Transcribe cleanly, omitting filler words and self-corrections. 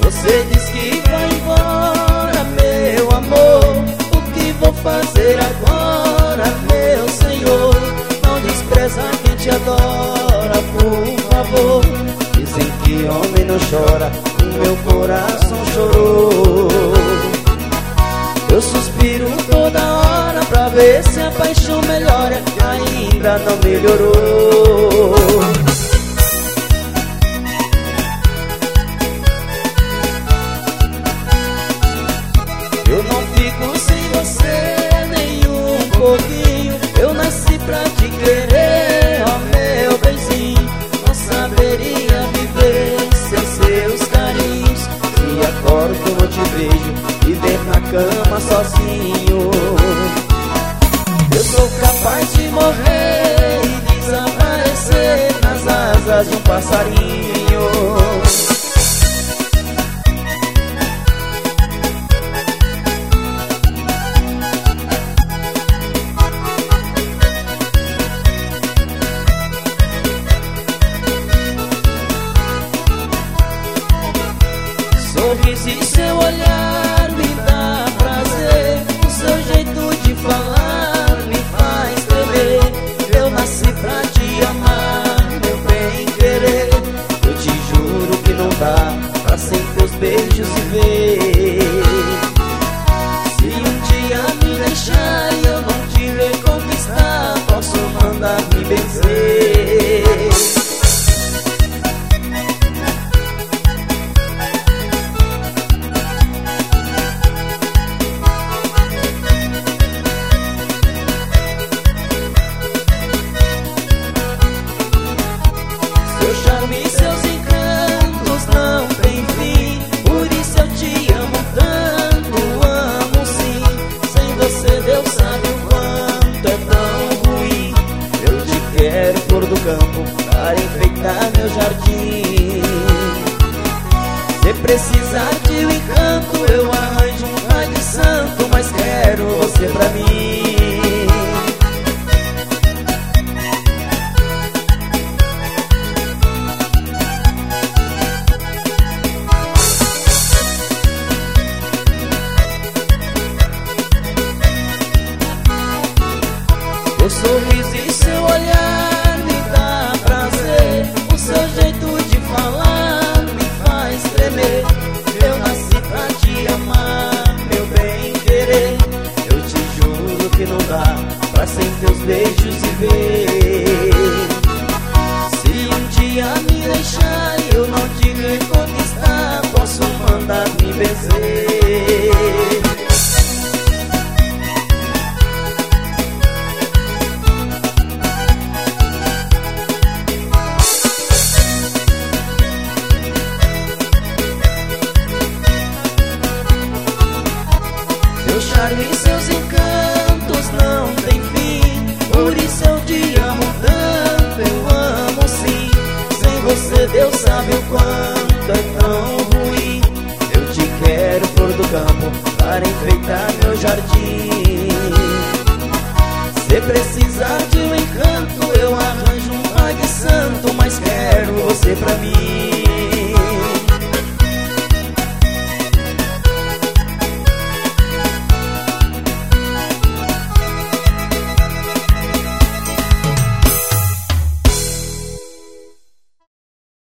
Você diz que vai embora, meu amor. O que vou fazer agora, meu Senhor? Não despreza quem te adora, por favor. Dizem que homem não chora, o meu coração chorou. Eu suspiro toda hora pra ver se a paixão melhora, ainda não melhorou. Eu não fico sem você nem um pouquinho. Eu nasci pra te querer, ó meu benzinho. Não saberia viver sem seus carinhos. Se acordo não te vejo, viver na cama sozinho. Eu sou capaz de morrer e desaparecer nas asas de um passarinho. Sorriso e seu olhar me dá prazer. O seu jeito de falar me faz tremer. Eu nasci pra te amar, meu bem querer. Eu te juro que não dá pra sem teus beijos viver. Se um dia me deixar e eu não te reconquistar, posso mandar me benzer. Seu charme e seus encantos não tem fim. Por isso eu te amo tanto, amo sim. Sem você Deus sabe o quanto é tão ruim. Eu te quero flor do campo para enfeitar meu jardim. Se precisar de um encanto eu arranjo um pai de santo, mas quero você pra mim. O sorriso e seu olhar me dá prazer. O seu jeito de falar me faz tremer. Eu nasci pra te amar, meu bem querer. Eu te juro que não dá pra sem teus beijos viver. Se um dia me deixar e eu não te reconquistar, posso mandar me benzer. Seu charme e seus encantos não tem fim. Por isso eu te amo tanto, eu amo sim. Sem você Deus sabe o quanto é tão ruim. Eu te quero flor do campo para enfeitar meu jardim. Se precisar de um encanto eu arranjo um pai de santo, mas quero você pra mim.